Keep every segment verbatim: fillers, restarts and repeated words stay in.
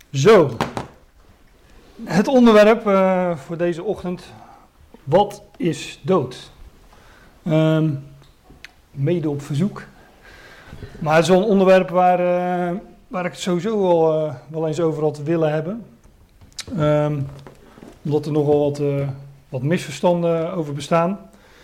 Zo, het onderwerp uh, voor deze ochtend, wat is dood? Um, mede op verzoek. Maar het is wel een onderwerp waar, uh, waar ik het sowieso wel, uh, wel eens over had willen hebben. Um, omdat er nogal wat, uh, wat misverstanden over bestaan.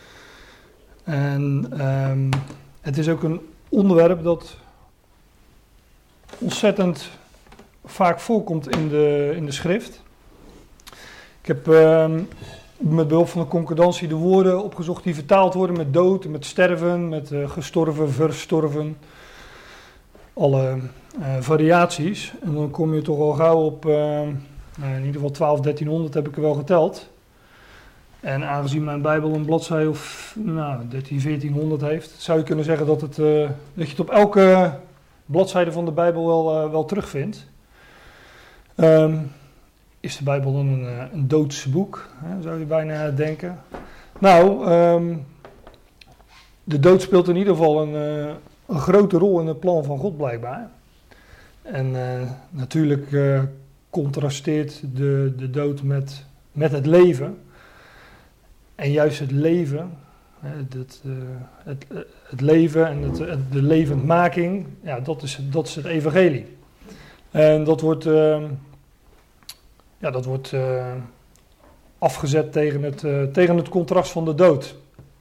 En um, het is ook een onderwerp dat ontzettend vaak voorkomt in de, in de schrift. Ik heb uh, met behulp van de concordantie de woorden opgezocht die vertaald worden met dood, met sterven, met uh, gestorven, verstorven. Alle uh, variaties. En dan kom je toch al gauw op, uh, in ieder geval twaalf, dertienhonderd heb ik er wel geteld. En aangezien mijn Bijbel een bladzij of nou, dertien, veertienhonderd heeft, zou je kunnen zeggen dat, het, uh, dat je het op elke bladzijde van de Bijbel wel, uh, wel terugvindt. Um, is de Bijbel dan een, een doods boek, hè, zou je bijna denken. Nou, um, de dood speelt in ieder geval een, uh, een grote rol in het plan van God blijkbaar. En uh, natuurlijk uh, contrasteert de, de dood met, met het leven. En juist het leven, hè, het, uh, het, het leven en het, het, de levendmaking, ja, dat is, dat is het evangelie. En dat wordt, uh, ja, dat wordt uh, afgezet tegen het, uh, tegen het contrast van de dood.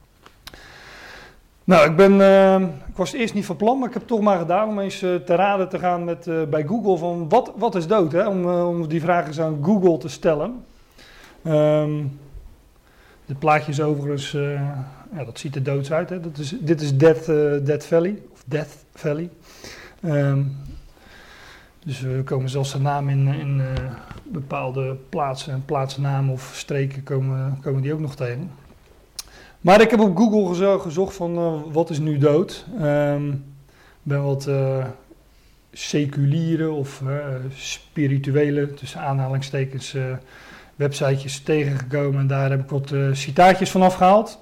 Nou, ik, ben, uh, ik was het eerst niet van plan, maar ik heb het toch maar gedaan om eens uh, te raden te gaan met, uh, bij Google van wat, wat is dood? Hè? Om, uh, om die vraag eens aan Google te stellen. Um, dit plaatje is overigens, uh, ja, dat ziet er doods uit. Hè? Dat is, dit is Death, uh, Death Valley, of Death Valley. Um, Dus we komen zelfs de naam in, in uh, bepaalde plaatsen en plaatsnamen of streken komen, komen die ook nog tegen. Maar ik heb op Google gezo- gezocht van uh, wat is nu dood. Ik um, ben wat uh, seculiere of uh, spirituele, tussen aanhalingstekens, uh, websitejes tegengekomen. En daar heb ik wat uh, citaatjes van afgehaald.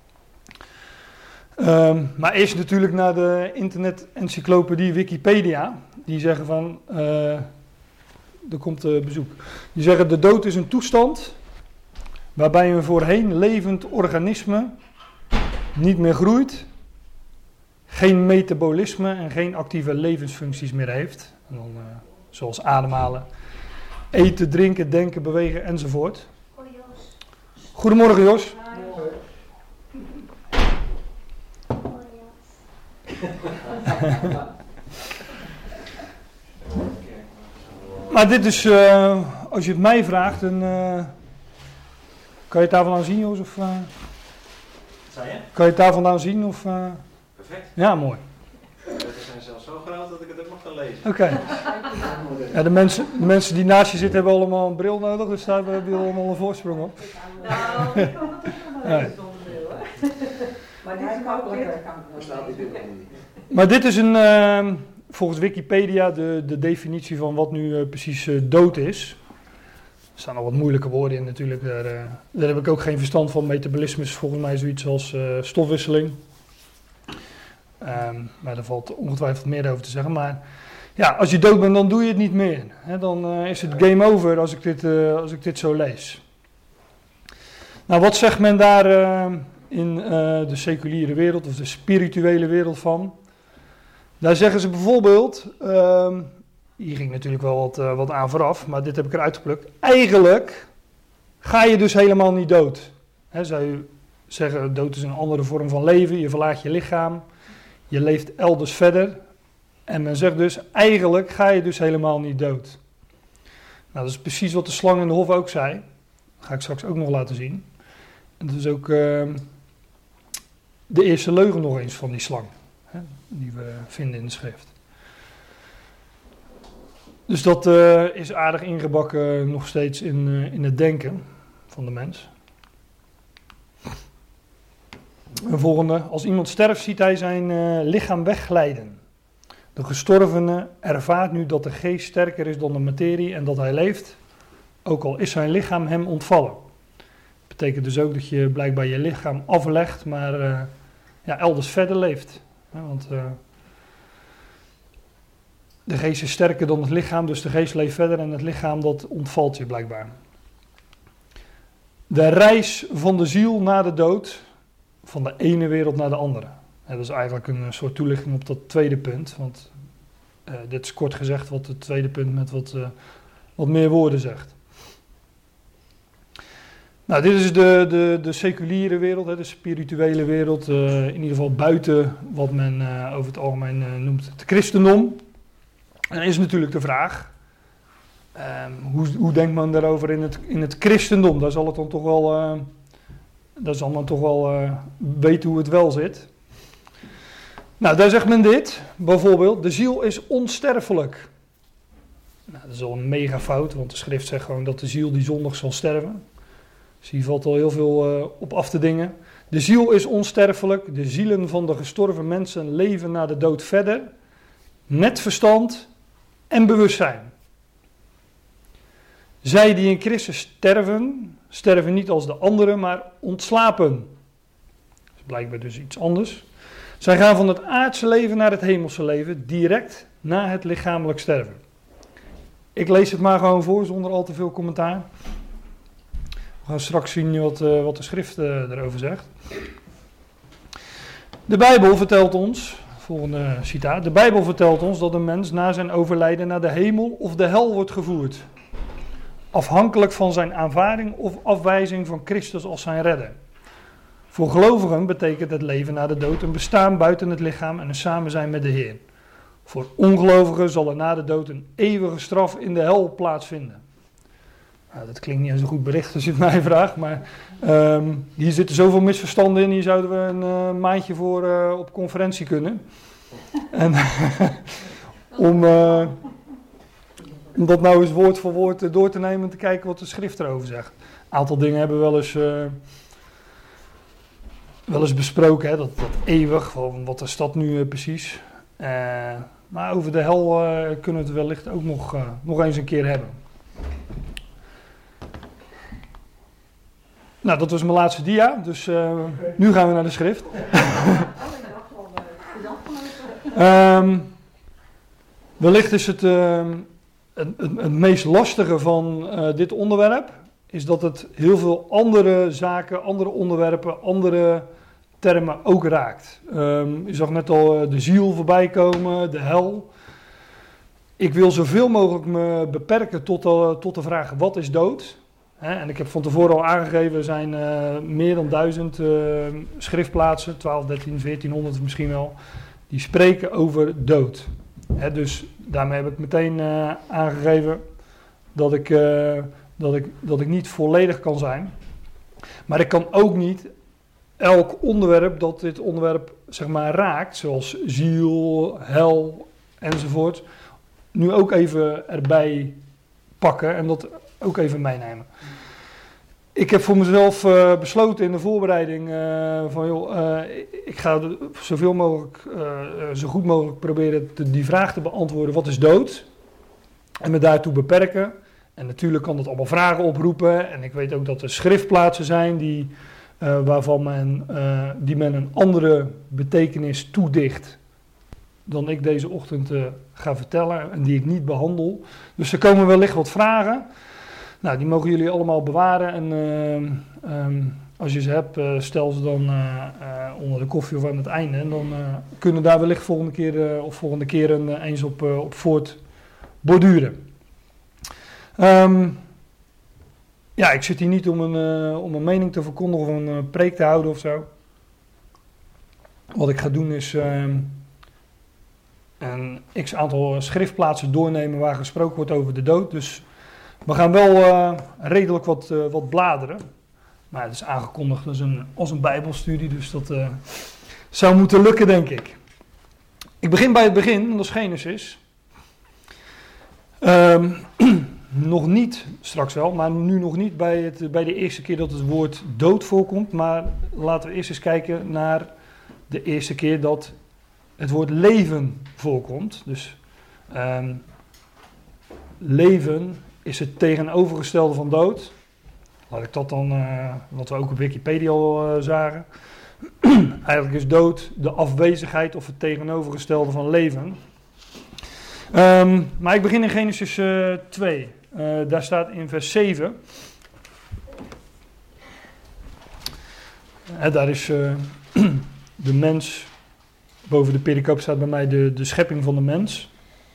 Um, maar eerst natuurlijk naar de internet-encyclopedie Wikipedia. Die zeggen van, uh, er komt uh, bezoek. Die zeggen de dood is een toestand waarbij een voorheen levend organisme niet meer groeit, geen metabolisme en geen actieve levensfuncties meer heeft. En dan, uh, zoals ademhalen, eten, drinken, denken, bewegen enzovoort. Goedemorgen Jos. Maar dit is, uh, als je het mij vraagt, dan uh, kan je het daar vandaan zien, Jos? Of, uh, Zei je? Kan je het daar vandaan zien? Of, uh... Perfect. Ja, mooi. De letters zijn zelfs zo groot dat ik het ook nog kan lezen. Oké. Okay. Ja, de, mensen, de mensen die naast je zitten hebben allemaal een bril nodig, dus daar hebben we allemaal een voorsprong op. Nou, ik kan het ook nog wel even zonder bril, hoor. Maar dit is makkelijker. Maar dit is een, uh, volgens Wikipedia de, de definitie van wat nu uh, precies uh, dood is. Er staan al wat moeilijke woorden in natuurlijk. Daar, uh, daar heb ik ook geen verstand van. Metabolisme is volgens mij zoiets als uh, stofwisseling. Um, maar daar valt ongetwijfeld meer over te zeggen. Maar ja, als je dood bent, dan doe je het niet meer. Hè? Dan uh, is het game over als ik dit, uh, als ik dit zo lees. Nou, wat zegt men daar uh, in uh, de seculiere wereld of de spirituele wereld van? Daar zeggen ze bijvoorbeeld, uh, hier ging natuurlijk wel wat, uh, wat aan vooraf, maar dit heb ik eruit geplukt. Eigenlijk ga je dus helemaal niet dood. Hè, zou je zeggen, dood is een andere vorm van leven, je verlaat je lichaam, je leeft elders verder. En men zegt dus, eigenlijk ga je dus helemaal niet dood. Nou, dat is precies wat de slang in de hof ook zei. Dat ga ik straks ook nog laten zien. En dat is ook uh, de eerste leugen nog eens van die slang. Die we vinden in de schrift. Dus dat uh, is aardig ingebakken uh, nog steeds in, uh, in het denken van de mens. Een volgende. Als iemand sterft, ziet hij zijn uh, lichaam wegglijden. De gestorvene ervaart nu dat de geest sterker is dan de materie en dat hij leeft, ook al is zijn lichaam hem ontvallen. Dat betekent dus ook dat je blijkbaar je lichaam aflegt, maar uh, ja, elders verder leeft. Ja, want uh, de geest is sterker dan het lichaam, dus de geest leeft verder en het lichaam dat ontvalt je blijkbaar. De reis van de ziel na de dood, van de ene wereld naar de andere. Dat is eigenlijk een soort toelichting op dat tweede punt, want uh, dit is kort gezegd wat het tweede punt met wat, uh, wat meer woorden zegt. Nou, dit is de, de, de seculiere wereld, hè, de spirituele wereld, uh, in ieder geval buiten wat men uh, over het algemeen uh, noemt het christendom. En dan is natuurlijk de vraag, um, hoe, hoe denkt men daarover in het, in het christendom? Daar zal het dan toch wel, uh, daar zal men toch wel uh, weten hoe het wel zit. Nou, daar zegt men dit, bijvoorbeeld, de ziel is onsterfelijk. Nou, dat is al een mega fout, want de schrift zegt gewoon dat de ziel die zondig zal sterven. Dus hier valt al heel veel uh, op af te dingen. De ziel is onsterfelijk, de zielen van de gestorven mensen leven na de dood verder, met verstand en bewustzijn. Zij die in Christus sterven, sterven niet als de anderen, maar ontslapen. Dat is blijkbaar dus iets anders. Zij gaan van het aardse leven naar het hemelse leven, direct na het lichamelijk sterven. Ik lees het maar gewoon voor, zonder al te veel commentaar. We gaan straks zien wat, uh, wat de schrift uh, erover zegt. De Bijbel vertelt ons, volgende citaat. De Bijbel vertelt ons dat een mens na zijn overlijden naar de hemel of de hel wordt gevoerd. Afhankelijk van zijn aanvaarding of afwijzing van Christus als zijn redder. Voor gelovigen betekent het leven na de dood een bestaan buiten het lichaam en een samen zijn met de Heer. Voor ongelovigen zal er na de dood een eeuwige straf in de hel plaatsvinden. Nou, dat klinkt niet als een goed bericht als je het mij vraagt, maar um, hier zitten zoveel misverstanden in. Hier zouden we een uh, maandje voor uh, op conferentie kunnen. En om, uh, om dat nou eens woord voor woord uh, door te nemen en te kijken wat de schrift erover zegt. Een aantal dingen hebben we wel eens, uh, wel eens besproken, hè, dat, dat eeuwig, van wat is dat nu uh, precies. Uh, maar over de hel uh, kunnen we het wellicht ook nog, uh, nog eens een keer hebben. Nou, dat was mijn laatste dia, dus uh, okay. Nu gaan we naar de schrift. um, wellicht is het, uh, het, het, het meest lastige van uh, dit onderwerp, is dat het heel veel andere zaken, andere onderwerpen, andere termen ook raakt. Um, je zag net al uh, de ziel voorbij komen, de hel. Ik wil zoveel mogelijk me beperken tot, uh, tot de vraag, wat is dood? He, en ik heb van tevoren al aangegeven, er zijn uh, meer dan duizend uh, schriftplaatsen, twaalf, dertien, veertienhonderd misschien wel, die spreken over dood. He, dus daarmee heb ik meteen uh, aangegeven dat ik, uh, dat, ik, dat ik niet volledig kan zijn. Maar ik kan ook niet elk onderwerp dat dit onderwerp zeg maar raakt, zoals ziel, hel enzovoort, nu ook even erbij pakken en dat ook even meenemen. Ik heb voor mezelf uh, besloten in de voorbereiding uh, van joh, uh, ik ga de, zoveel mogelijk, uh, zo goed mogelijk proberen te, die vraag te beantwoorden, wat is dood? En me daartoe beperken. En natuurlijk kan dat allemaal vragen oproepen. En ik weet ook dat er schriftplaatsen zijn die, uh, waarvan men, uh, die men een andere betekenis toedicht dan ik deze ochtend uh, ga vertellen en die ik niet behandel. Dus er komen wellicht wat vragen. Nou, die mogen jullie allemaal bewaren en uh, um, als je ze hebt, uh, stel ze dan uh, uh, onder de koffie of aan het einde. En dan uh, kunnen daar wellicht volgende keer uh, of volgende keer een, uh, eens op, uh, op voortborduren. Um, ja, ik zit hier niet om een, uh, om een mening te verkondigen of een uh, preek te houden of zo. Wat ik ga doen is uh, een x-aantal schriftplaatsen doornemen waar gesproken wordt over de dood. Dus we gaan wel uh, redelijk wat, uh, wat bladeren. Maar het is aangekondigd als een, als een bijbelstudie, dus dat uh, zou moeten lukken, denk ik. Ik begin bij het begin, dat is Genesis. Um, nog niet, straks wel, maar nu nog niet bij, het, bij de eerste keer dat het woord dood voorkomt. Maar laten we eerst eens kijken naar de eerste keer dat het woord leven voorkomt. Dus um, leven is het tegenovergestelde van dood. Laat ik dat dan, uh, wat we ook op Wikipedia al uh, zagen. Eigenlijk is dood de afwezigheid of het tegenovergestelde van leven. Um, maar ik begin in Genesis uh, twee. Uh, daar staat in vers zeven. Uh, daar is uh, de mens, boven de pericoop staat bij mij de, de schepping van de mens.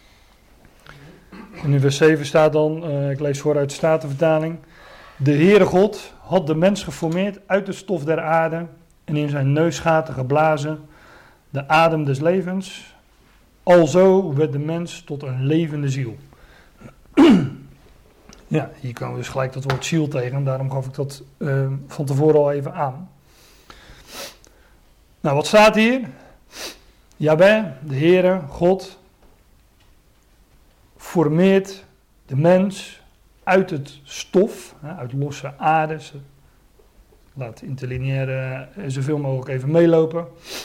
En in vers zeven staat dan, uh, ik lees vooruit de Statenvertaling. De Heere God had de mens geformeerd uit het stof der aarde en in zijn neusgaten geblazen de adem des levens. Alzo werd de mens tot een levende ziel. Ja, hier komen we dus gelijk dat woord ziel tegen. Daarom gaf ik dat uh, van tevoren al even aan. Nou, wat staat hier? Jahweh, de Heere, God, formeert de mens uit het stof, uit losse aarde. Laat interlineair zoveel mogelijk even meelopen.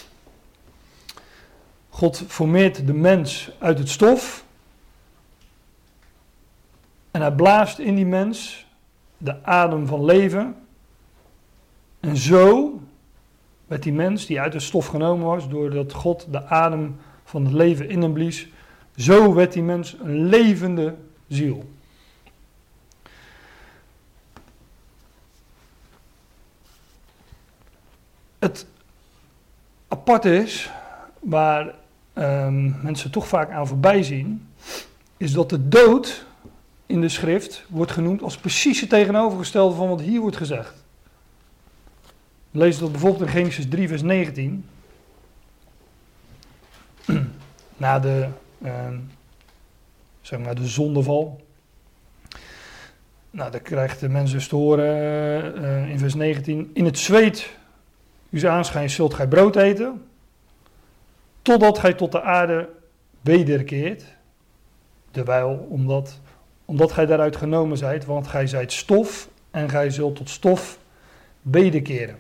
God formeert de mens uit het stof. En hij blaast in die mens de adem van leven. En zo werd die mens die uit het stof genomen was, doordat God de adem van het leven in hem blies, zo werd die mens een levende ziel. Het aparte is, waar um, mensen toch vaak aan voorbij zien, is dat de dood in de schrift wordt genoemd als precies het tegenovergestelde van wat hier wordt gezegd. We lezen dat bijvoorbeeld in Genesis drie vers negentien. Na de, uh, zeg maar de zondeval. Nou, dan krijgt de mens dus te horen uh, in vers negentien. In het zweet uw aanschijn zult gij brood eten, totdat gij tot de aarde wederkeert. Terwijl, omdat, omdat gij daaruit genomen zijt, want gij zijt stof en gij zult tot stof wederkeren.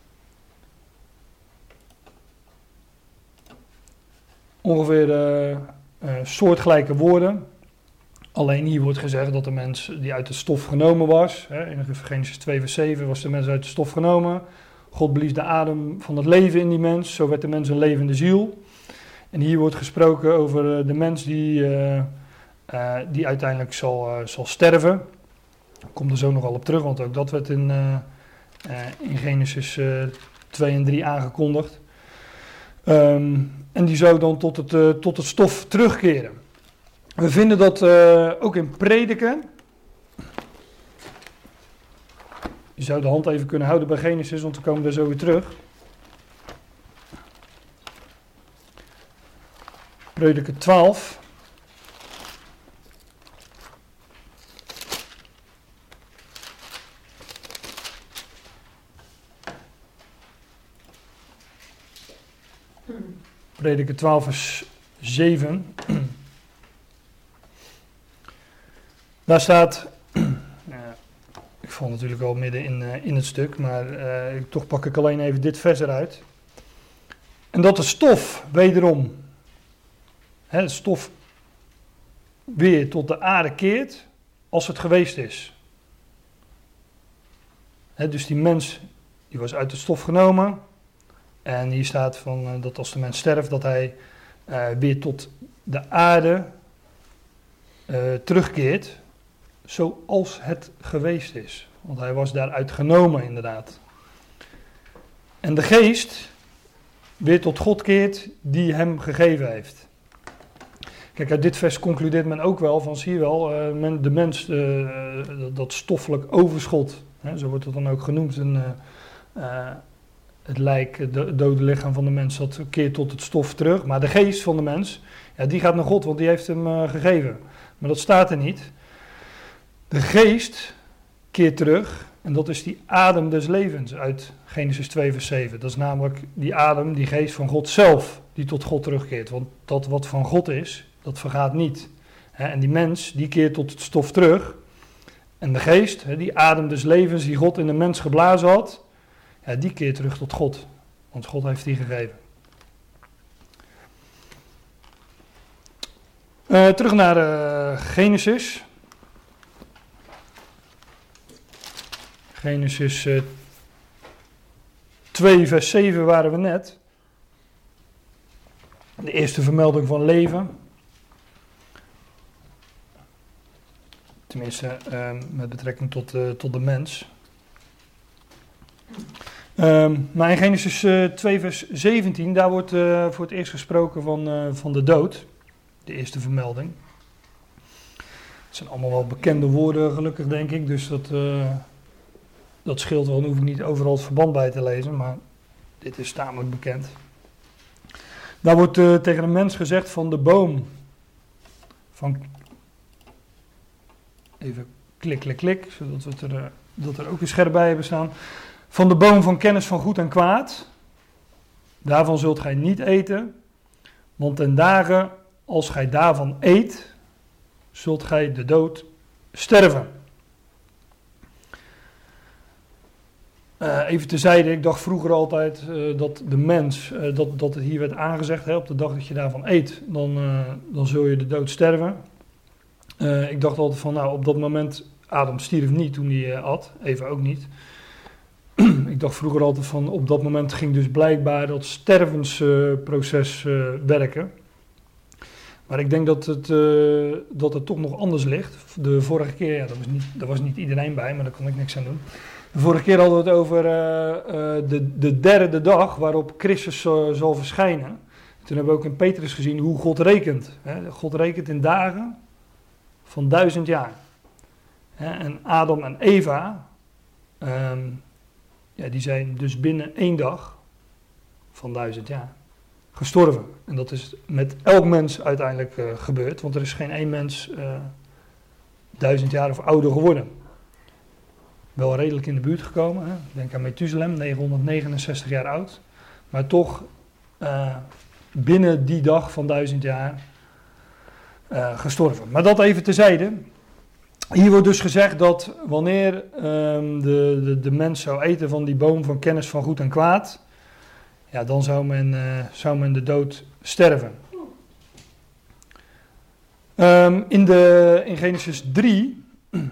Ongeveer uh, uh, soortgelijke woorden. Alleen hier wordt gezegd dat de mens die uit de stof genomen was. Hè, in Genesis twee vers zeven was de mens uit de stof genomen. God blies de adem van het leven in die mens. Zo werd de mens een levende ziel. En hier wordt gesproken over de mens die, uh, uh, die uiteindelijk zal, uh, zal sterven. Ik kom er zo nog al op terug, want ook dat werd in, uh, uh, in Genesis uh, twee en drie aangekondigd. Um, en die zou dan tot het, uh, tot het stof terugkeren. We vinden dat uh, ook in Prediken. Je zou de hand even kunnen houden bij Genesis, want we komen daar zo weer terug. Prediker twaalf. Prediker twaalf vers zeven. Daar staat, uh, ik val natuurlijk al midden in, uh, in het stuk, maar uh, toch pak ik alleen even dit vers eruit. En dat de stof wederom, hè, de stof weer tot de aarde keert als het geweest is. Hè, dus die mens, die was uit het stof genomen. En hier staat van, uh, dat als de mens sterft, dat hij uh, weer tot de aarde uh, terugkeert. Zoals het geweest is. Want hij was daaruit genomen inderdaad. En de geest weer tot God keert die hem gegeven heeft. Kijk, uit dit vers concludeert men ook wel van, zie je wel, uh, men, de mens, uh, dat stoffelijk overschot, hè, zo wordt het dan ook genoemd, een, uh, uh, het lijk, het dode lichaam van de mens, dat keert tot het stof terug. Maar de geest van de mens, ja, die gaat naar God, want die heeft hem uh, gegeven. Maar dat staat er niet. De geest keert terug en dat is die adem des levens uit Genesis twee vers zeven. Dat is namelijk die adem, die geest van God zelf, die tot God terugkeert. Want dat wat van God is, dat vergaat niet. En die mens, die keert tot het stof terug. En de geest, die adem des levens die God in de mens geblazen had, ja, die keert terug tot God. Want God heeft die gegeven. Uh, terug naar uh, Genesis. Genesis uh, twee vers zeven waren we net. De eerste vermelding van leven. Tenminste, um, met betrekking tot, uh, tot de mens. Um, maar in Genesis uh, twee vers zeventien, daar wordt uh, voor het eerst gesproken van, uh, van de dood. De eerste vermelding. Het zijn allemaal wel bekende woorden, gelukkig denk ik. Dus dat, uh, dat scheelt wel. Dan hoef ik niet overal het verband bij te lezen. Maar dit is tamelijk bekend. Daar wordt uh, tegen een mens gezegd van de boom. Van... Even klik, klik, klik. Zodat we het er, uh, dat er ook weer scherp bij hebben staan. Van de boom van kennis van goed en kwaad. Daarvan zult gij niet eten. Want ten dagen als gij daarvan eet, zult gij de dood sterven. Uh, even terzijde, ik dacht vroeger altijd uh, dat de mens, uh, dat, dat het hier werd aangezegd, hè, op de dag dat je daarvan eet, dan, uh, dan zul je de dood sterven. Uh, ik dacht altijd van, nou op dat moment, Adam stierf niet toen hij uh, at, Eva ook niet. Ik dacht vroeger altijd van, op dat moment ging dus blijkbaar dat stervensproces uh, uh, werken. Maar ik denk dat het, uh, dat het toch nog anders ligt. De vorige keer, ja, daar was, niet, daar was niet iedereen bij, maar daar kon ik niks aan doen. De vorige keer hadden we het over uh, uh, de, de derde dag waarop Christus uh, zal verschijnen. Toen hebben we ook in Petrus gezien hoe God rekent. Hè. God rekent in dagen van duizend jaar. Hè. En Adam en Eva, um, ja, die zijn dus binnen één dag van duizend jaar gestorven. En dat is met elk mens uiteindelijk uh, gebeurd, want er is geen één mens uh, duizend jaar of ouder geworden. Wel redelijk in de buurt gekomen, hè? Denk aan Methuselem, negenhonderdnegenenzestig jaar oud. Maar toch uh, binnen die dag van duizend jaar uh, gestorven. Maar dat even terzijde. Hier wordt dus gezegd dat wanneer um, de, de, de mens zou eten van die boom van kennis van goed en kwaad, ja, dan zou men, uh, zou men de dood sterven. Um, in, de, in Genesis drie,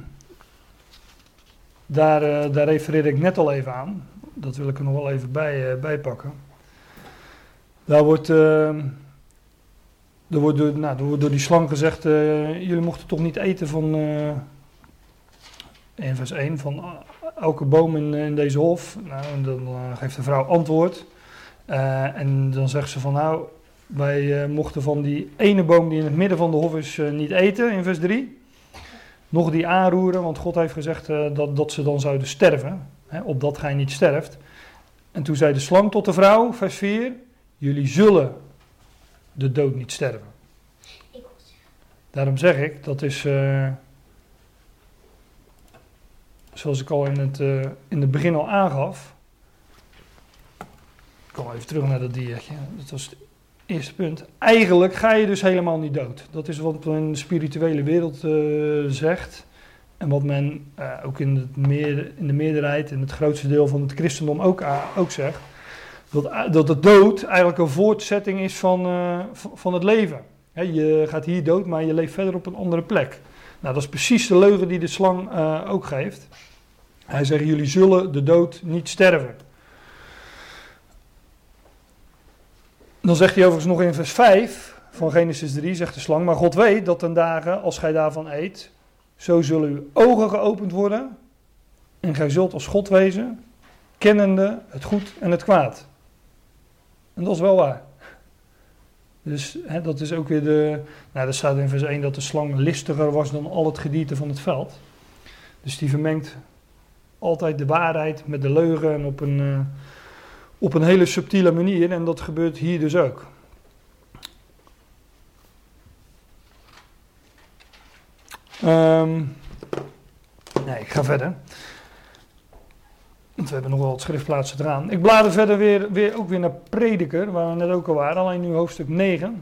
daar, uh, daar refereerde ik net al even aan. Dat wil ik er nog wel even bij, uh, bij pakken. Daar wordt, uh, er wordt, door, nou, er wordt door die slang gezegd, uh, jullie mochten toch niet eten van, uh, in vers één, van uh, elke boom in, in deze hof. Nou, en dan uh, geeft de vrouw antwoord. Uh, en dan zegt ze van nou, wij uh, mochten van die ene boom die in het midden van de hof is uh, niet eten, in vers drie. Nog die aanroeren, want God heeft gezegd uh, dat, dat ze dan zouden sterven, hè, opdat gij niet sterft. En toen zei de slang tot de vrouw, vers vier, jullie zullen de dood niet sterven. Daarom zeg ik, dat is, uh, zoals ik al in het, uh, in het begin al aangaf. Ik kom even terug naar dat diertje. Dat was het eerste punt. Eigenlijk ga je dus helemaal niet dood. Dat is wat men in de spirituele wereld uh, zegt. En wat men uh, ook in, het meer, in de meerderheid, in het grootste deel van het christendom ook, uh, ook zegt. Dat, uh, dat de dood eigenlijk een voortzetting is van, uh, van het leven. He, je gaat hier dood, maar je leeft verder op een andere plek. Nou, dat is precies de leugen die de slang uh, ook geeft. Hij zegt, jullie zullen de dood niet sterven. Dan zegt hij overigens nog in vers vijf van Genesis drie, zegt de slang, maar God weet dat ten dagen, als gij daarvan eet, zo zullen uw ogen geopend worden en gij zult als God wezen, kennende het goed en het kwaad. En dat is wel waar. Dus hè, dat is ook weer de, nou er staat in vers één dat de slang listiger was dan al het gedierte van het veld. Dus die vermengt altijd de waarheid met de leugen en op een... Uh, Op een hele subtiele manier en dat gebeurt hier dus ook. Um, nee, ik ga verder. Want we hebben nog wel wat schriftplaatsen eraan. Ik blader verder weer, weer, ook weer naar Prediker, waar we net ook al waren. Alleen nu hoofdstuk negen.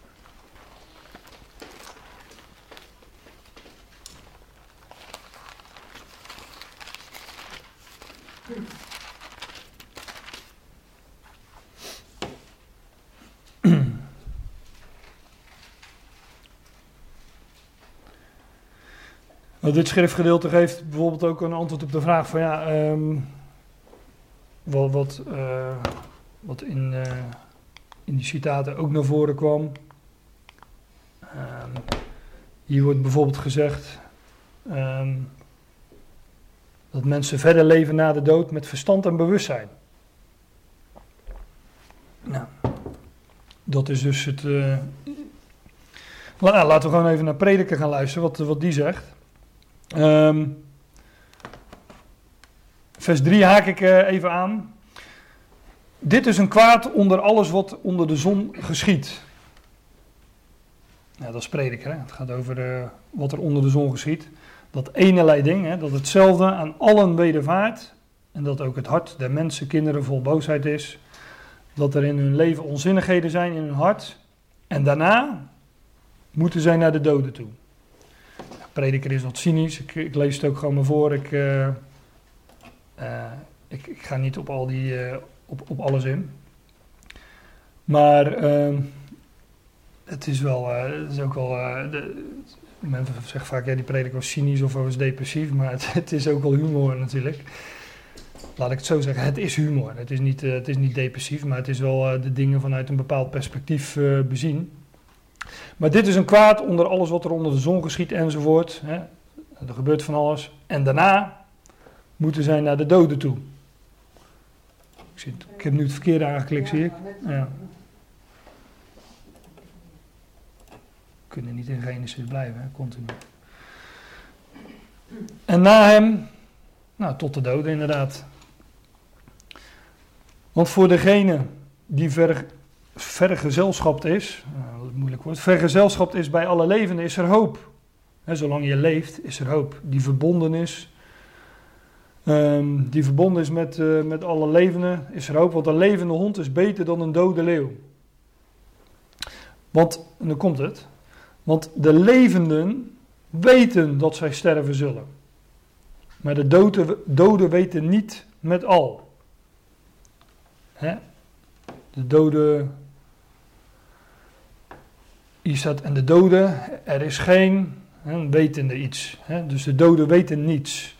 Nou, dit schriftgedeelte geeft bijvoorbeeld ook een antwoord op de vraag van ja, um, wat, wat, uh, wat in, uh, in die citaten ook naar voren kwam. Um, hier wordt bijvoorbeeld gezegd, Um, dat mensen verder leven na de dood met verstand en bewustzijn. Nou, dat is dus het... Uh, nou, laten we gewoon even naar Prediker gaan luisteren, wat, wat die zegt. Um, vers drie haak ik uh, even aan. Dit is een kwaad onder alles wat onder de zon geschiet. Ja, dat is Prediker, hè? Het gaat over uh, wat er onder de zon geschiet. Dat ene ding, hè, dat hetzelfde aan allen wedervaart. En dat ook het hart der mensen, kinderen vol boosheid is. Dat er in hun leven onzinnigheden zijn in hun hart. En daarna moeten zij naar de doden toe. Ja, Prediker is wat cynisch. Ik, ik lees het ook gewoon maar voor. Ik, uh, uh, ik, ik ga niet op, al die, uh, op, op alles in. Maar uh, het is wel... Uh, het is ook wel uh, de, mensen zeggen vaak, ja, die prediker was cynisch of was depressief. Maar het, het is ook wel humor natuurlijk. Laat ik het zo zeggen, het is humor. Het is niet, uh, het is niet depressief, maar het is wel uh, de dingen vanuit een bepaald perspectief uh, bezien. Maar dit is een kwaad onder alles wat er onder de zon geschiet enzovoort. Hè. Er gebeurt van alles. En daarna moeten zij naar de doden toe. Ik, zit, ik heb nu het verkeerde aangeklikt, zie ik. Ja. We kunnen niet in Genesis blijven, hè, continu. En na hem, nou, tot de doden inderdaad. Want voor degene die ver, vergezelschapt is, nou, dat is moeilijk woord, vergezelschapt is bij alle levenden, is er hoop. He, zolang je leeft, is er hoop. Die verbonden is, um, die verbonden is met, uh, met alle levenden, is er hoop. Want een levende hond is beter dan een dode leeuw. Want, en dan komt het, want de levenden weten dat zij sterven zullen. Maar de doden, doden weten niet met al. Hè? De doden, hier staat, en de doden, er is geen hè, wetende iets. Hè? Dus de doden weten niets.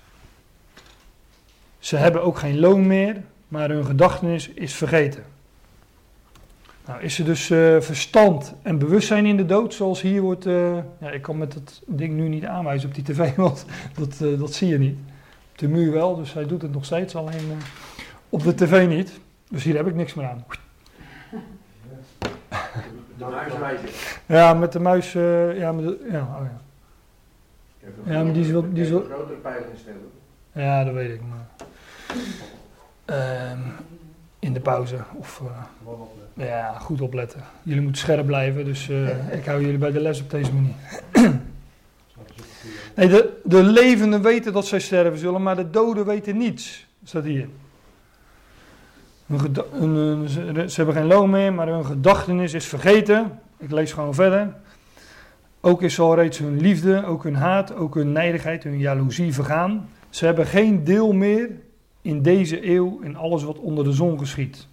Ze hebben ook geen loon meer, maar hun gedachtenis is vergeten. Nou, is er dus uh, verstand en bewustzijn in de dood, zoals hier wordt... Uh, ja, ik kan met het ding nu niet aanwijzen op die tv, want dat, uh, dat zie je niet. Op de muur wel, dus hij doet het nog steeds, alleen uh, op de tv niet. Dus hier heb ik niks meer aan. De muis wijzen. Ja, met de muis... Uh, ja, met de, ja, oh ja. Ja, maar die is wel... Die is wel een grotere pijl instellen. Ja, dat weet ik, maar... Uh, in de pauze, of... Uh, ja, goed opletten. Jullie moeten scherp blijven, dus uh, ik hou jullie bij de les op deze manier. Nee, de, de levenden weten dat zij sterven zullen, maar de doden weten niets, staat hier. Hun geda- hun, hun, ze, ze hebben geen loon meer, maar hun gedachtenis is vergeten. Ik lees gewoon verder. Ook is al reeds hun liefde, ook hun haat, ook hun nijdigheid, hun jaloezie vergaan. Ze hebben geen deel meer in deze eeuw in alles wat onder de zon geschiet.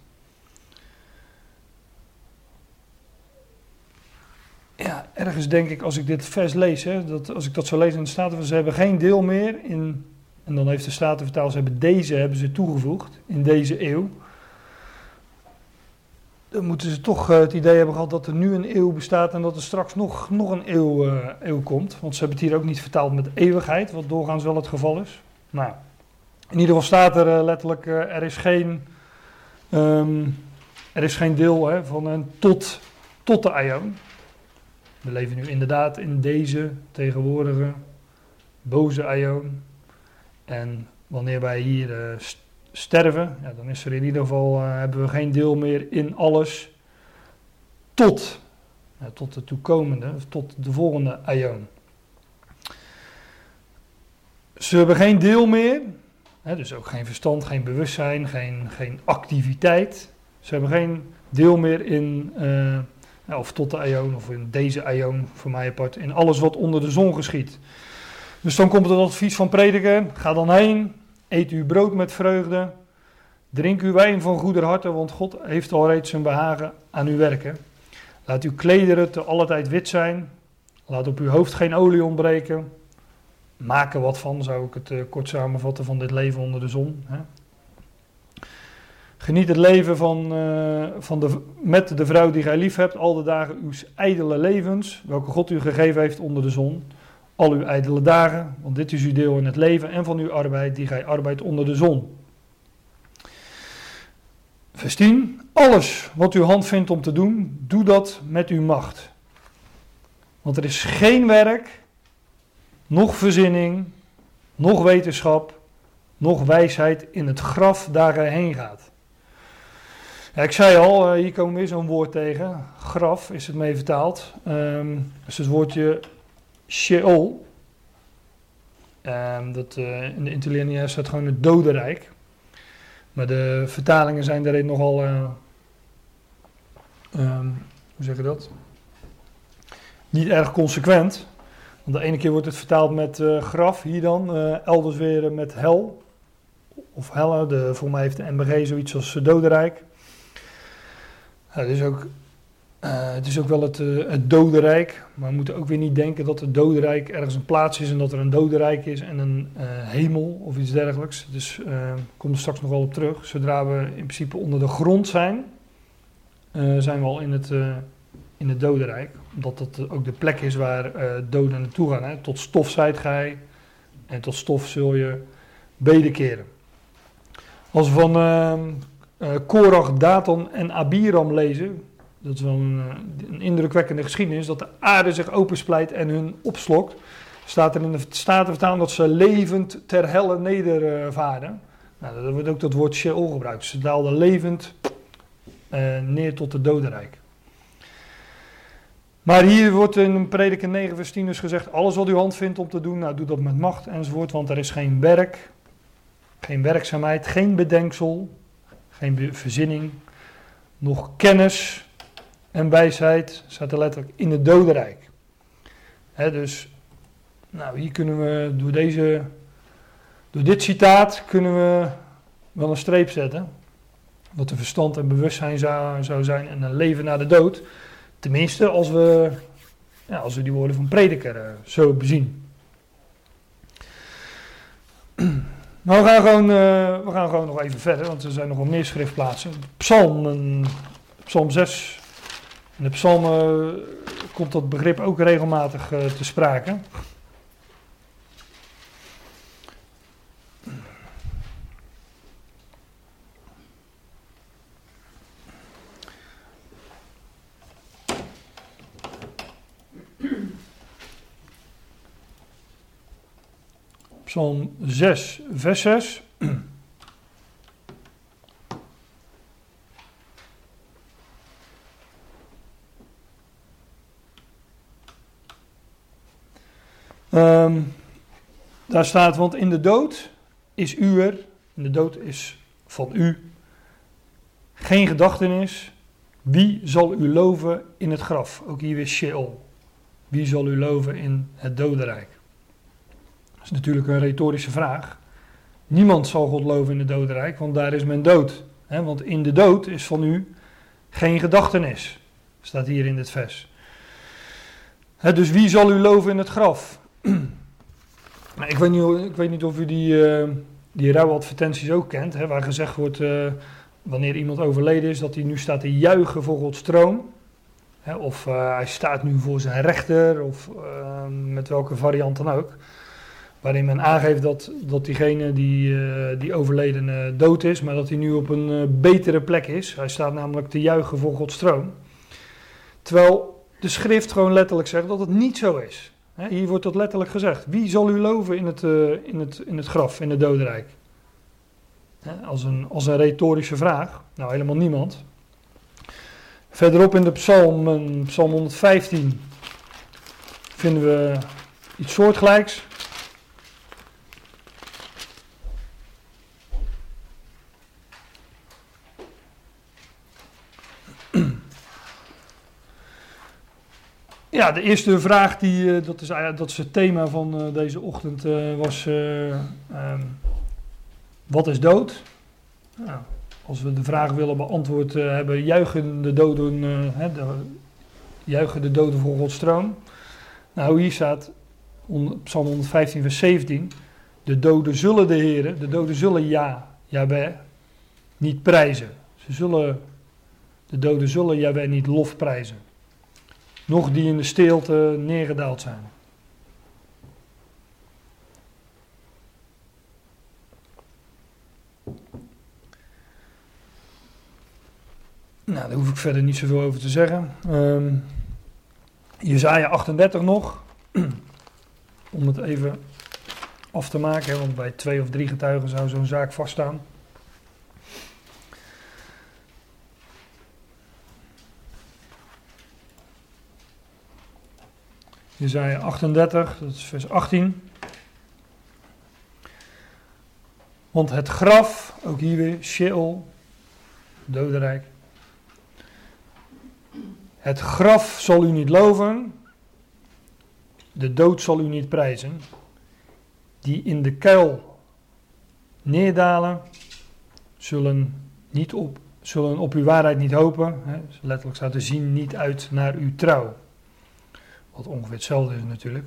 Ja, ergens denk ik, als ik dit vers lees, hè, dat, als ik dat zo lees in de Staten, ze hebben geen deel meer in, en dan heeft de Statenvertaler, ze hebben deze hebben ze toegevoegd, in deze eeuw. Dan moeten ze toch uh, het idee hebben gehad dat er nu een eeuw bestaat en dat er straks nog, nog een eeuw, uh, eeuw komt. Want ze hebben het hier ook niet vertaald met eeuwigheid, wat doorgaans wel het geval is. Nou, in ieder geval staat er uh, letterlijk, uh, er is geen, um, er is geen deel hè, van een tot, tot de aion. We leven nu inderdaad in deze tegenwoordige boze aion. En wanneer wij hier uh, sterven, ja, dan is er in ieder geval, uh, hebben we geen deel meer in alles tot, uh, tot de toekomende, tot de volgende aion. Ze hebben geen deel meer, hè, dus ook geen verstand, geen bewustzijn, geen, geen activiteit. Ze hebben geen deel meer in... Uh, Ja, of tot de aion, of in deze aion, voor mij apart, in alles wat onder de zon geschiet. Dus dan komt het advies van prediker, ga dan heen, eet uw brood met vreugde, drink uw wijn van goeder harte, want God heeft al reeds zijn behagen aan u werken. Laat uw klederen te alle tijd wit zijn, laat op uw hoofd geen olie ontbreken. Maak er wat van, zou ik het uh, kort samenvatten, van dit leven onder de zon, hè. Geniet het leven van, uh, van de, met de vrouw die gij lief hebt, al de dagen uws ijdele levens, welke God u gegeven heeft onder de zon. al uw ijdele dagen, want dit is uw deel in het leven en van uw arbeid, die gij arbeidt onder de zon. Vers tien. Alles wat uw hand vindt om te doen, doe dat met uw macht. Want er is geen werk, nog verzinning, nog wetenschap, nog wijsheid in het graf daar gij heen gaat. Ja, ik zei al, hier komen we weer zo'n woord tegen. Graf is het mee vertaald. Um, dat is het woordje Sheol. Um, dat, uh, in de interlineair staat gewoon het dodenrijk. Maar de vertalingen zijn daarin nogal, uh, um, hoe zeg je dat? Niet erg consequent. Want de ene keer wordt het vertaald met uh, graf, hier dan. Uh, elders weer met hel. Of helle, de, voor mij heeft de N B G zoiets als uh, dodenrijk. Ja, het, is ook, uh, het is ook wel het, uh, het dodenrijk, maar we moeten ook weer niet denken dat het dodenrijk ergens een plaats is en dat er een dodenrijk is en een uh, hemel of iets dergelijks. Dus uh, ik kom er straks nog wel op terug. Zodra we in principe onder de grond zijn, uh, zijn we al in het, uh, in het dodenrijk. Omdat dat ook de plek is waar uh, doden naartoe gaan. Hè. Tot stof zijt gij en tot stof zul je wederkeren. Als we van... Uh, Uh, Korach, Datan en Abiram lezen, dat is wel een, een indrukwekkende geschiedenis, dat de aarde zich opensplijt en hun opslokt, staat er in de Statenvertaling dat ze levend ter helle nedervaarden. Nou, daar wordt ook dat woord Sheol gebruikt. Ze daalden levend uh, neer tot het dodenrijk. Maar hier wordt in Prediker negen vers tien dus gezegd, alles wat uw hand vindt om te doen, nou doe dat met macht enzovoort, want er is geen werk, geen werkzaamheid, geen bedenksel, geen verzinning, nog kennis en wijsheid, staat er letterlijk in het dodenrijk. He, dus, nou, hier kunnen we door, deze, door dit citaat kunnen we wel een streep zetten. Wat een verstand en bewustzijn zou, zou zijn en een leven na de dood. Tenminste, als we, ja, als we die woorden van Prediker uh, zo bezien. Maar we gaan, gewoon, uh, we gaan gewoon nog even verder, want er zijn nog wel meer schriftplaatsen. Psalm, Psalm zes. In de psalmen uh, komt dat begrip ook regelmatig uh, te sprake. Psalm zes, vers zes. Um, daar staat, want in de dood is u er, in de dood is van u, geen gedachtenis. Wie zal u loven in het graf? Ook hier weer Sheol. Wie zal u loven in het dodenrijk? Dat is natuurlijk een retorische vraag. Niemand zal God loven in het dodenrijk, want daar is men dood. He, want in de dood is van u geen gedachtenis. Staat hier in dit vers. He, dus wie zal u loven in het graf? Nou, ik, weet niet, ik weet niet of u die, uh, die rouwadvertenties ook kent. He, waar gezegd wordt, uh, wanneer iemand overleden is, dat hij nu staat te juichen voor Gods troon. He, of uh, hij staat nu voor zijn rechter, of uh, met welke variant dan ook. Waarin men aangeeft dat, dat diegene die, uh, die overledene dood is, maar dat hij nu op een uh, betere plek is. Hij staat namelijk te juichen voor Gods troon. Terwijl de schrift gewoon letterlijk zegt dat het niet zo is. He, hier wordt dat letterlijk gezegd. Wie zal u loven in het, uh, in het, in het graf, in het dodenrijk? He, als, een, als een retorische vraag. Nou, helemaal niemand. Verderop in de psalm, psalm honderdvijftien, vinden we iets soortgelijks. Ja, de eerste vraag, die, dat, is, dat is het thema van uh, deze ochtend, uh, was uh, um, wat is dood? Nou, als we de vraag willen beantwoord uh, hebben, juichen de doden, uh, hè, de, juichen de doden voor Gods troon? Nou, hier staat, on, Psalm honderdvijftien vers zeventien, de doden zullen de Heere, de doden zullen ja, Jahweh, niet prijzen. Ze zullen, de doden zullen Jahweh niet lof prijzen. Nog die in de stilte neergedaald zijn. Nou, daar hoef ik verder niet zoveel over te zeggen. Um, Jesaja achtendertig nog. Om het even af te maken, want bij twee of drie getuigen zou zo'n zaak vaststaan. Jesaja achtendertig, dat is vers achttien. Want het graf, ook hier weer, Sheol, dodenrijk. Het graf zal u niet loven, de dood zal u niet prijzen. Die in de kuil neerdalen, zullen, niet op, zullen op uw waarheid niet hopen. Hè, letterlijk staat er zien niet uit naar uw trouw. Wat ongeveer hetzelfde is natuurlijk.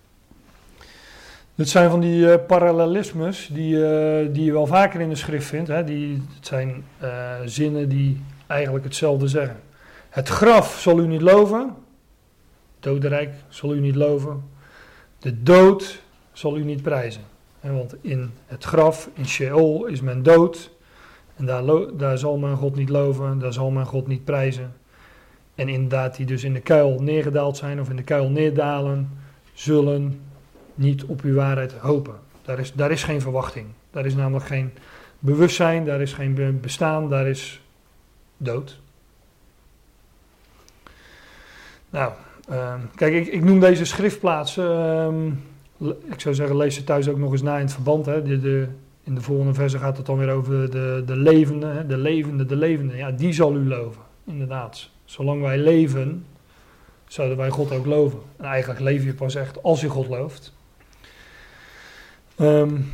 Dit zijn van die uh, parallelismes die, uh, die je wel vaker in de schrift vindt. Hè. Die, het zijn uh, zinnen die eigenlijk hetzelfde zeggen. Het graf zal u niet loven. Dodenrijk zal u niet loven. De dood zal u niet prijzen. Hè, want in het graf, in Sheol, is men dood. En daar, lo- daar zal men God niet loven. Daar zal men God niet prijzen. En inderdaad, die dus in de kuil neergedaald zijn of in de kuil neerdalen, zullen niet op uw waarheid hopen. Daar is, daar is geen verwachting. Daar is namelijk geen bewustzijn, daar is geen bestaan, daar is dood. Nou, uh, kijk, ik, ik noem deze schriftplaatsen. Uh, ik zou zeggen, lees ze thuis ook nog eens na in het verband. Hè. De, de, in de volgende verse gaat het dan weer over de, de levende, hè, de levende, de levende. Ja, die zal u loven, inderdaad. Zolang wij leven, zouden wij God ook loven. En eigenlijk leef je pas echt als je God looft. Um,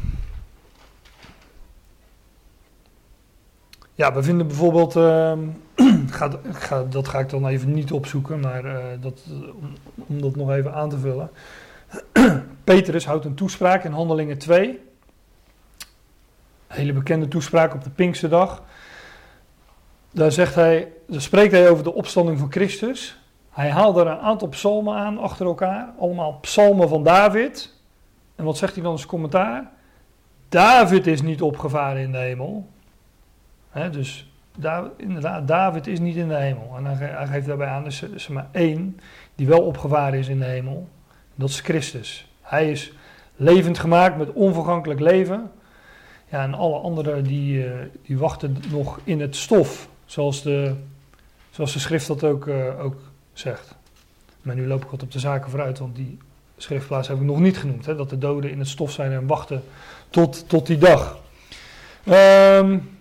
ja, we vinden bijvoorbeeld, um, ga, ga, dat ga ik dan even niet opzoeken, maar uh, dat, om, om dat nog even aan te vullen. Petrus houdt een toespraak in Handelingen twee. Een hele bekende toespraak op de Pinksterdag. Daar zegt hij, daar spreekt hij over de opstanding van Christus. Hij haalt er een aantal psalmen aan achter elkaar. Allemaal psalmen van David. En wat zegt hij dan als commentaar? David is niet opgevaren in de hemel. He, dus da- inderdaad, David is niet in de hemel. En hij, hij geeft daarbij aan, er is er maar één die wel opgevaren is in de hemel. Dat is Christus. Hij is levend gemaakt met onvergankelijk leven. Ja, en alle anderen die, uh, die wachten nog in het stof. Zoals de, zoals de schrift dat ook, uh, ook zegt. Maar nu loop ik wat op de zaken vooruit, want die schriftplaats heb ik nog niet genoemd. Hè, dat de doden in het stof zijn en wachten tot, tot die dag. Um,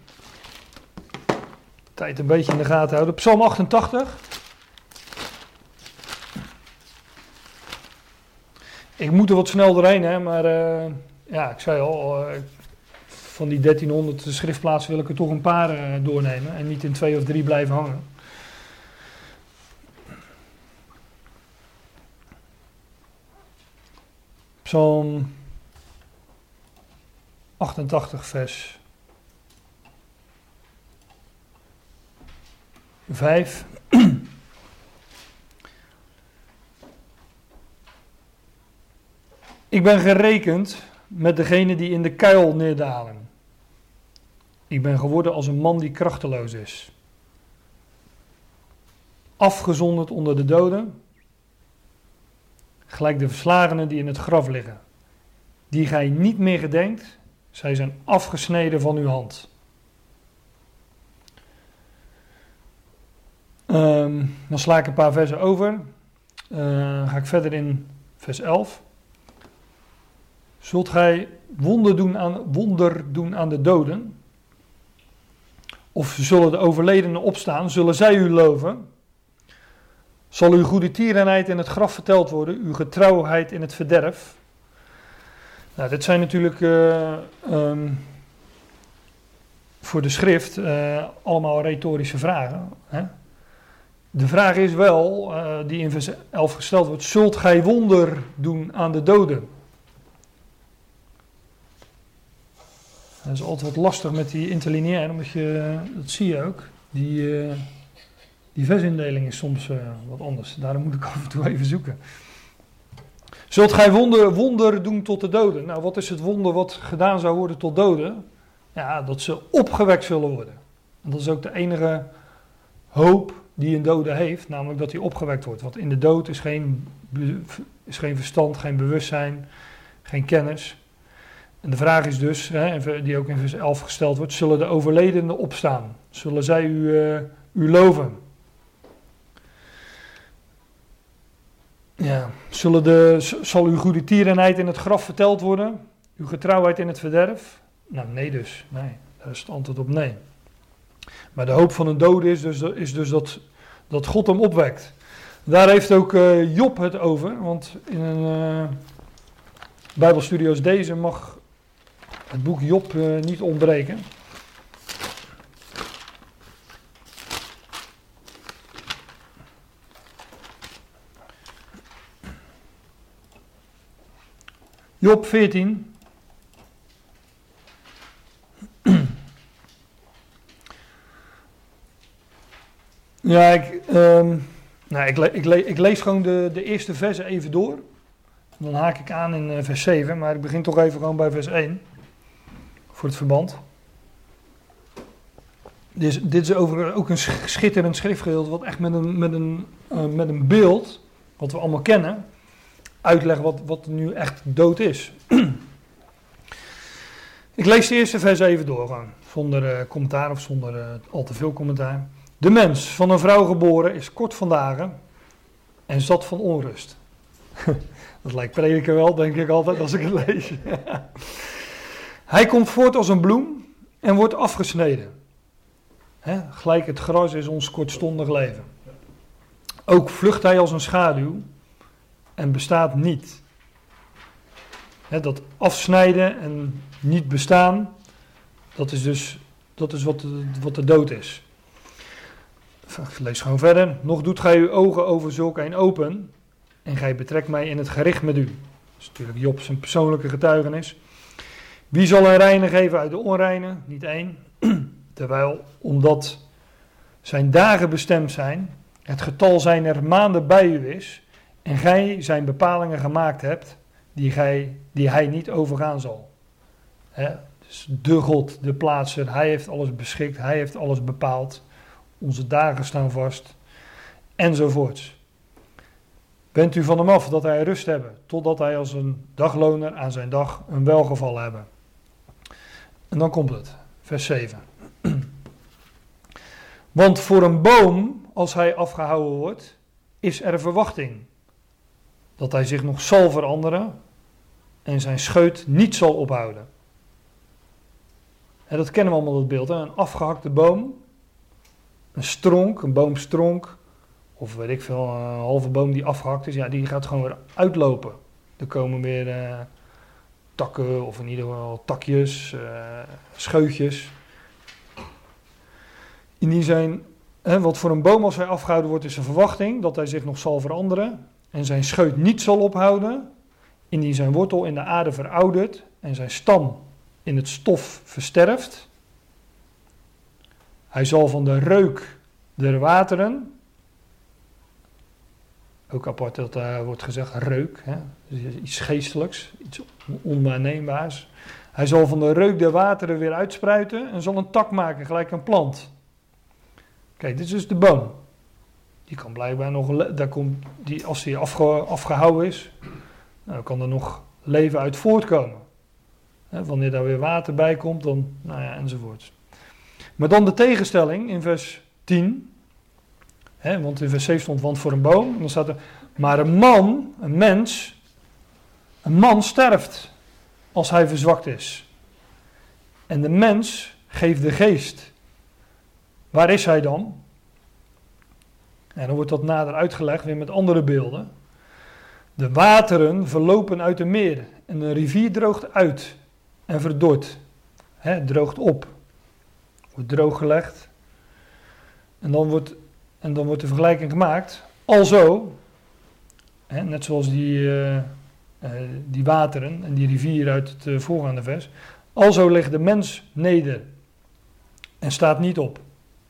tijd een beetje in de gaten houden. Psalm achtentachtig. Ik moet er wat snel doorheen, hè, maar uh, ja, ik zei al, uh, van die dertienhonderd schriftplaatsen wil ik er toch een paar uh, doornemen en niet in twee of drie blijven hangen. Psalm achtentachtig vers vijf. Ik ben gerekend met degenen die in de kuil neerdalen. Ik ben geworden als een man die krachteloos is. Afgezonderd onder de doden. Gelijk de verslagenen die in het graf liggen. Die gij niet meer gedenkt. Zij zijn afgesneden van uw hand. Um, dan sla ik een paar versen over. Uh, ga ik verder in vers elf. Zult gij wonder doen aan, wonder doen aan de doden? Of zullen de overledenen opstaan? Zullen zij u loven? Zal uw goede tierenheid in het graf verteld worden? Uw getrouwheid in het verderf? Nou, dit zijn natuurlijk uh, um, voor de schrift uh, allemaal retorische vragen. Hè? De vraag is wel, uh, die in vers elf gesteld wordt, zult gij wonder doen aan de doden? Dat is altijd wat lastig met die interlineair, omdat je, dat zie je ook, die, uh, die versindeling is soms uh, wat anders. Daarom moet ik af en toe even zoeken. Zult gij wonder, wonder doen tot de doden? Nou, wat is het wonder wat gedaan zou worden tot doden? Ja, dat ze opgewekt zullen worden. En dat is ook de enige hoop die een dode heeft, namelijk dat hij opgewekt wordt. Want in de dood is geen, is geen verstand, geen bewustzijn, geen kennis. En de vraag is dus, hè, die ook in vers elf gesteld wordt, zullen de overledenen opstaan? Zullen zij u, uh, u loven? Ja, zullen de, zal uw goede tierenheid in het graf verteld worden? Uw getrouwheid in het verderf? Nou, nee dus. Nee, daar is het antwoord op nee. Maar de hoop van een dode is dus, is dus dat, dat God hem opwekt. Daar heeft ook uh, Job het over, want in een uh, Bijbelstudie als deze mag het boek Job uh, niet ontbreken. Job veertien. Ja, ik, um, nou, ik, le- ik, le- ik lees gewoon de, de eerste versen even door. Dan haak ik aan in uh, vers zeven, maar ik begin toch even gewoon bij vers één. Voor het verband. Dit is, dit is over, ook een schitterend schriftgedeelte, wat echt met een, met, een, uh, met een beeld, wat we allemaal kennen, uitlegt wat, wat nu echt dood is. Ik lees de eerste vers even door, gewoon, zonder uh, commentaar of zonder uh, al te veel commentaar. De mens, van een vrouw geboren, is kort van dagen en zat van onrust. Dat lijkt prediken wel, denk ik altijd als ik het lees. Hij komt voort als een bloem en wordt afgesneden. He, gelijk het gras is ons kortstondig leven. Ook vlucht hij als een schaduw en bestaat niet. He, dat afsnijden en niet bestaan, dat is dus dat is wat, de, wat de dood is. Ik lees gewoon verder. Nog doet gij uw ogen over zulk een open en gij betrekt mij in het gericht met u. Dat is natuurlijk Job zijn persoonlijke getuigenis. Wie zal een reine geven uit de onreine? Niet één. Terwijl, omdat zijn dagen bestemd zijn, het getal zijner maanden bij u is, en gij zijn bepalingen gemaakt hebt, die, gij, die hij niet overgaan zal. He, dus de God, de plaatser, hij heeft alles beschikt, hij heeft alles bepaald. Onze dagen staan vast, enzovoorts. Wend u van hem af dat hij rust hebben, totdat hij als een dagloner aan zijn dag een welgeval hebben. En dan komt het, vers zeven. Want voor een boom, als hij afgehouden wordt, is er verwachting. Dat hij zich nog zal veranderen en zijn scheut niet zal ophouden. En dat kennen we allemaal, dat beeld. Hè? Een afgehakte boom, een stronk, een boomstronk, of weet ik veel, een halve boom die afgehakt is, ja, die gaat gewoon weer uitlopen. Er komen weer uh, takken, of in ieder geval takjes, uh, scheutjes. In die zijn, hè, wat voor een boom als hij afgehouden wordt, is een verwachting dat hij zich nog zal veranderen en zijn scheut niet zal ophouden, indien zijn wortel in de aarde veroudert en zijn stam in het stof versterft. Hij zal van de reuk der wateren, ook apart dat uh, wordt gezegd reuk, hè, iets geestelijks, iets onwaarneembaars. Hij zal van de reuk der wateren weer uitspruiten en zal een tak maken, gelijk een plant. Kijk, dit is dus de boom. Die kan blijkbaar nog, daar komt, die, als die afge, afgehouden is, nou, kan er nog leven uit voortkomen. He, wanneer daar weer water bij komt, dan, nou ja, enzovoort. Maar dan de tegenstelling in vers tien. He, want in vers zeven stond, want voor een boom. En dan staat er, maar een man, een mens, een man sterft als hij verzwakt is. En de mens geeft de geest. Waar is hij dan? En dan wordt dat nader uitgelegd, weer met andere beelden. De wateren verlopen uit de meer en de rivier droogt uit en verdort. He, droogt op. Wordt drooggelegd. En dan wordt, en dan wordt de vergelijking gemaakt. Alzo, he, net zoals die, uh, uh, die wateren en die rivier uit het uh, voorgaande vers. Alzo ligt de mens neder en staat niet op.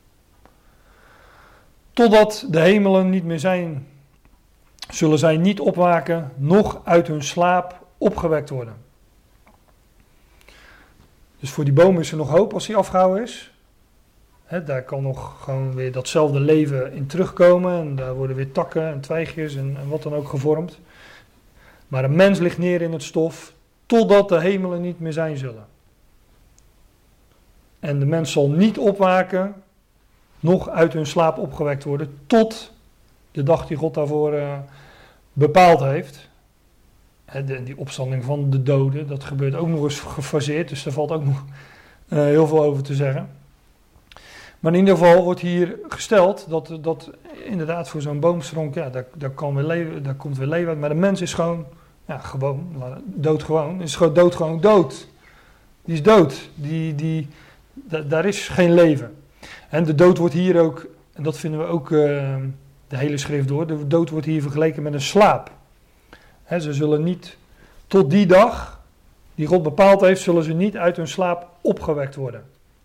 Totdat de hemelen niet meer zijn, zullen zij niet opwaken, noch uit hun slaap opgewekt worden. Dus voor die boom is er nog hoop als hij afgehouden is. Hè, daar kan nog gewoon weer datzelfde leven in terugkomen. En daar worden weer takken en twijgjes en, en wat dan ook gevormd. Maar een mens ligt neer in het stof totdat de hemelen niet meer zijn zullen. En de mens zal niet opwaken, nog uit hun slaap opgewekt worden, tot de dag die God daarvoor uh, bepaald heeft. Hè, de, die opstanding van de doden, dat gebeurt ook nog eens gefaseerd, dus daar valt ook nog uh, heel veel over te zeggen. Maar in ieder geval wordt hier gesteld dat, dat inderdaad voor zo'n boomstronk, ja, daar, daar, kan weer leven, daar komt weer leven uit. Maar de mens is gewoon, ja, gewoon, doodgewoon, is gewoon doodgewoon dood. Die is dood, die, die, da, daar is geen leven. En de dood wordt hier ook, en dat vinden we ook uh, de hele schrift door, de dood wordt hier vergeleken met een slaap. He, ze zullen niet, tot die dag die God bepaald heeft, zullen ze niet uit hun slaap opgewekt worden.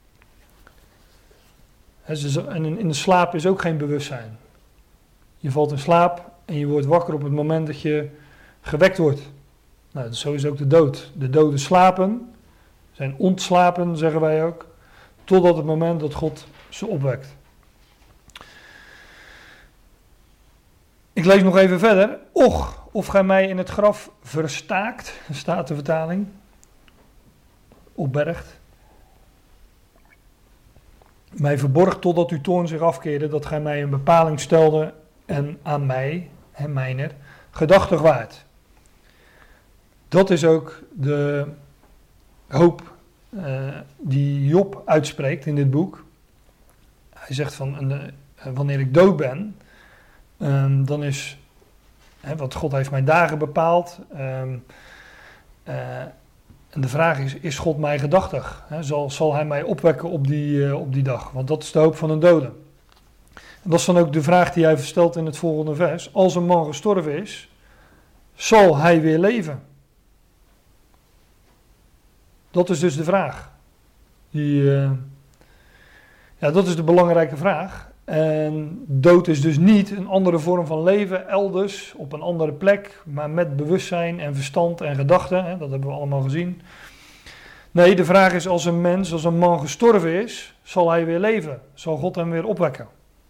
He, ze, en in de slaap is ook geen bewustzijn. Je valt in slaap en je wordt wakker op het moment dat je gewekt wordt. Nou, zo is ook de dood. De doden slapen, zijn ontslapen, zeggen wij ook, totdat het moment dat God ze opwekt. Ik lees nog even verder. Och, of gij mij in het graf verstaakt, staat de vertaling, opbergt. Mij verborgt totdat uw toorn zich afkeerde, dat gij mij een bepaling stelde en aan mij, en mijner, gedachtig waart. Dat is ook de hoop uh, die Job uitspreekt in dit boek. Hij zegt van, uh, wanneer ik dood ben, um, dan is, hè, want God heeft mijn dagen bepaald. Um, uh, en de vraag is, is God mij gedachtig? Hè, zal, zal hij mij opwekken op die, uh, op die dag? Want dat is de hoop van een dode. En dat is dan ook de vraag die hij stelt in het volgende vers. Als een man gestorven is, zal hij weer leven? Dat is dus de vraag. Die, uh, ja, dat is de belangrijke vraag. En dood is dus niet een andere vorm van leven, elders, op een andere plek, maar met bewustzijn en verstand en gedachten. Hè, dat hebben we allemaal gezien. Nee, de vraag is, als een mens, als een man gestorven is, zal hij weer leven? Zal God hem weer opwekken?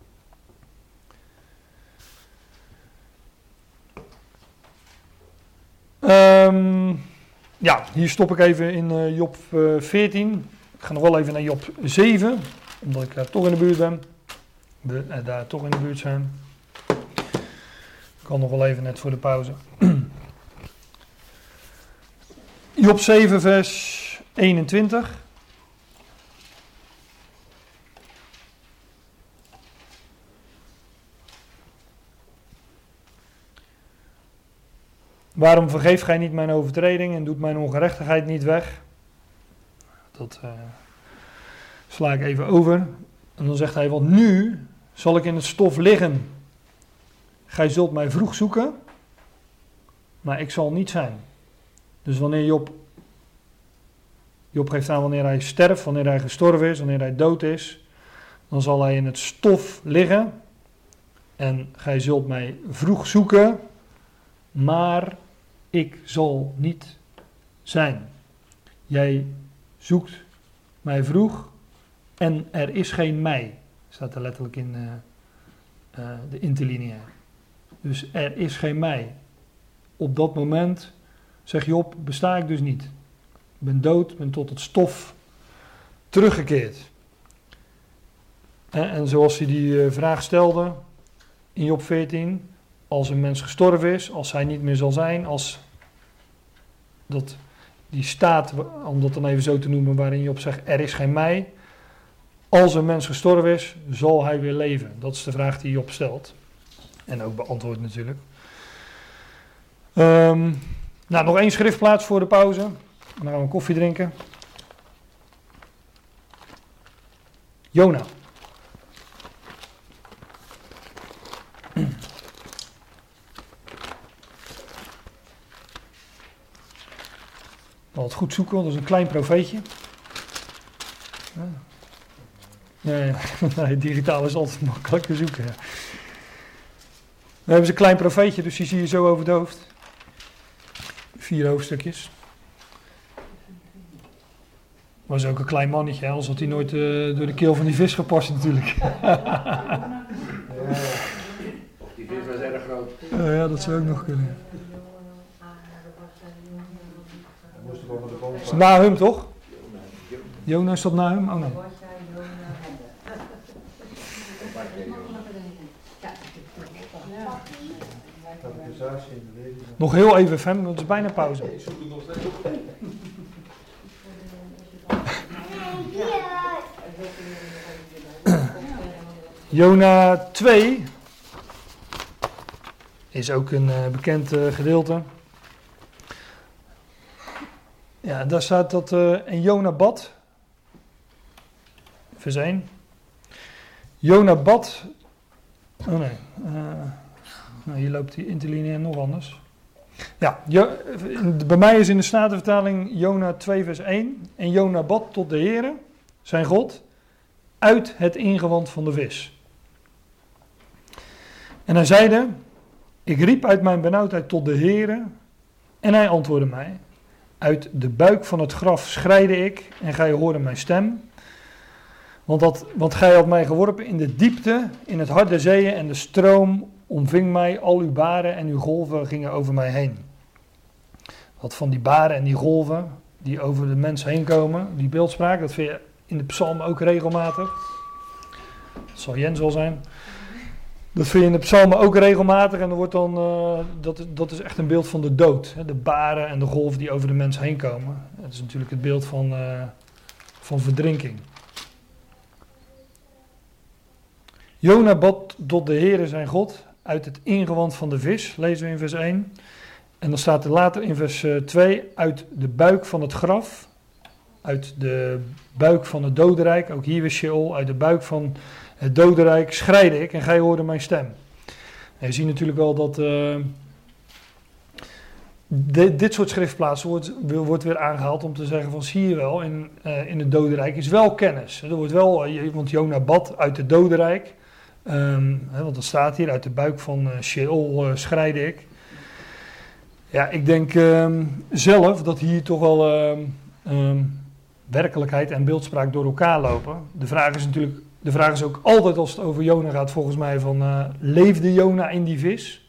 Um, ja, hier stop ik even in uh, Job uh, veertien. Ik ga nog wel even naar Job zeven, omdat ik daar toch in de buurt ben. De, uh, daar toch in de buurt zijn. Ik kan nog wel even net voor de pauze. Job zeven vers eenentwintig. Waarom vergeeft gij niet mijn overtreding en doet mijn ongerechtigheid niet weg? Dat uh, sla ik even over. En dan zegt hij, want nu zal ik in het stof liggen. Gij zult mij vroeg zoeken, maar ik zal niet zijn. Dus wanneer Job, Job geeft aan wanneer hij sterft, wanneer hij gestorven is, wanneer hij dood is, dan zal hij in het stof liggen. En gij zult mij vroeg zoeken, maar ik zal niet zijn. Jij zoekt mij vroeg en er is geen mij. Staat er letterlijk in uh, uh, de interlineair. Dus er is geen mij. Op dat moment, zegt Job, besta ik dus niet. Ik ben dood, ben tot het stof teruggekeerd. En, en zoals hij die uh, vraag stelde in Job veertien... Als een mens gestorven is, als hij niet meer zal zijn, als dat die staat, om dat dan even zo te noemen, waarin Job zegt, er is geen mij. Als een mens gestorven is, zal hij weer leven. Dat is de vraag die Job stelt. En ook beantwoord natuurlijk. Um, nou, nog één schriftplaats voor de pauze. Dan gaan we koffie drinken. Jona. Wel het goed zoeken, want dat is een klein profeetje. Ja. Nee, nee, digitaal is altijd makkelijk te zoeken. Ja. We hebben een klein profeetje, dus die zie je zo over het hoofd. Vier hoofdstukjes. Was ook een klein mannetje, hè? Anders had hij nooit uh, door de keel van die vis gepast natuurlijk. Ja, of die vis was erg groot. Uh, ja, dat zou ook nog kunnen. Dan moest ik wel naar de boom Is het gaan. Nahum, toch? Jona, is dat Nahum? Oh nee. Nog heel even, Fem, want het is bijna pauze. Jona twee is ook een uh, bekend uh, gedeelte. Ja, daar staat dat uh, en Jona bad. Vers één. Jona bad. Oh nee. Uh, nou, hier loopt die interlineair nog anders. Ja, jo, bij mij is in de Statenvertaling Jona twee vers één. En Jona bad tot de Heere, zijn God, uit het ingewand van de vis. En hij zeide, ik riep uit mijn benauwdheid tot de Heere, en hij antwoordde mij. Uit de buik van het graf schreide ik, en gij hoorde mijn stem. Want, dat, want gij had mij geworpen in de diepte, in het hart der zeeën, en de stroom omving mij, al uw baren en uw golven gingen over mij heen. Wat van die baren en die golven, die over de mens heen komen, die beeldspraak, dat vind je in de psalm ook regelmatig. Dat zal Jens wel zijn. Dat vind je in de psalmen ook regelmatig en er wordt dan, uh, dat, dat is echt een beeld van de dood. Hè? De baren en de golven die over de mens heen komen. Dat is natuurlijk het beeld van, uh, van verdrinking. Jona bad tot de Heere zijn God uit het ingewand van de vis, lezen we in vers één. En dan staat er later in vers twee, uit de buik van het graf, uit de buik van het dodenrijk, ook hier weer Sheol, uit de buik van het dodenrijk schreide ik en gij hoorde mijn stem. En je ziet natuurlijk wel dat uh, de, dit soort schriftplaatsen wordt, wordt weer aangehaald om te zeggen van zie je wel, in, uh, in het dodenrijk is wel kennis. Er wordt wel, want Jona bad uit het dodenrijk. Um, hè, want dat staat hier, uit de buik van uh, Sheol uh, schreide ik. Ja, ik denk um, zelf dat hier toch wel um, um, werkelijkheid en beeldspraak door elkaar lopen. De vraag is natuurlijk, de vraag is ook altijd als het over Jona gaat volgens mij van, uh, leefde Jona in die vis?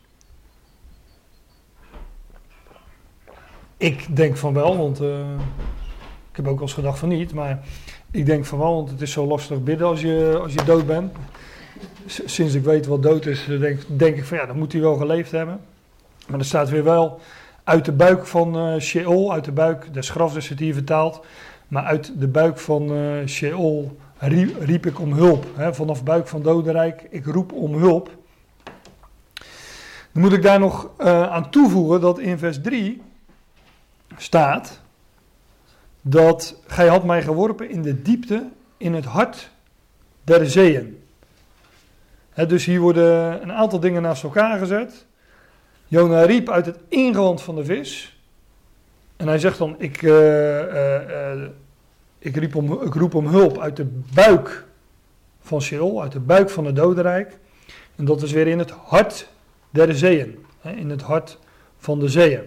Ik denk van wel, want uh, ik heb ook wel eens gedacht van niet, maar ik denk van wel, want het is zo lastig bidden als je, als je dood bent. Sinds ik weet wat dood is, denk, denk ik van ja, dan moet hij wel geleefd hebben. Maar er staat weer wel uit de buik van uh, Sheol, uit de buik des grafs is het hier vertaald. Maar uit de buik van uh, Sheol riep, riep ik om hulp. Hè, vanaf de buik van dodenrijk, ik roep om hulp. Dan moet ik daar nog uh, aan toevoegen dat in vers drie staat dat gij had mij geworpen in de diepte, in het hart der zeeën. He, dus hier worden een aantal dingen naast elkaar gezet. Jona riep uit het ingewand van de vis. En hij zegt dan, ik, uh, uh, uh, ik, riep om, ik roep om hulp uit de buik van Sheol, uit de buik van het dodenrijk. En dat is weer in het hart der zeeën. He, in het hart van de zeeën.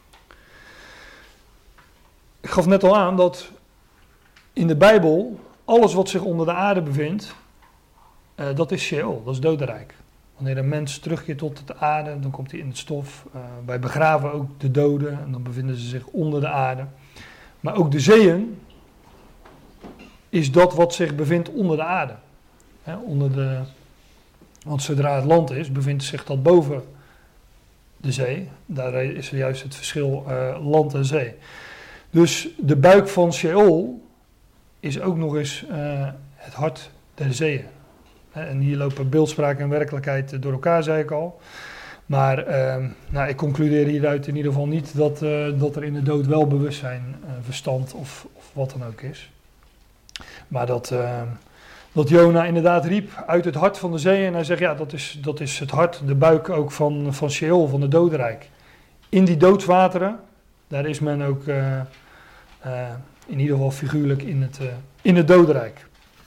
Ik gaf net al aan dat in de Bijbel alles wat zich onder de aarde bevindt, Uh, dat is Sheol, dat is dodenrijk. Wanneer een mens terugkeert tot de aarde, dan komt hij in het stof. Uh, wij begraven ook de doden en dan bevinden ze zich onder de aarde. Maar ook de zeeën is dat wat zich bevindt onder de aarde. He, onder de, want zodra het land is, bevindt zich dat boven de zee. Daar is er juist het verschil uh, land en zee. Dus de buik van Sheol is ook nog eens uh, het hart der zeeën. En hier lopen beeldspraak en werkelijkheid door elkaar, zei ik al. Maar uh, nou, ik concludeer hieruit in ieder geval niet dat, uh, dat er in de dood wel bewustzijn, uh, verstand of, of wat dan ook is. Maar dat, uh, dat Jona inderdaad riep uit het hart van de zee. En hij zegt, ja, dat is, dat is het hart, de buik ook van, van Sheol, van de dodenrijk. In die doodswateren, daar is men ook uh, uh, in ieder geval figuurlijk in het, uh, in het dodenrijk.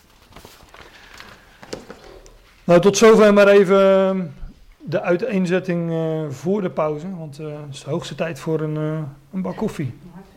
Nou, tot zover maar even de uiteenzetting uh, voor de pauze, want uh, het is de hoogste tijd voor een, uh, een bak koffie.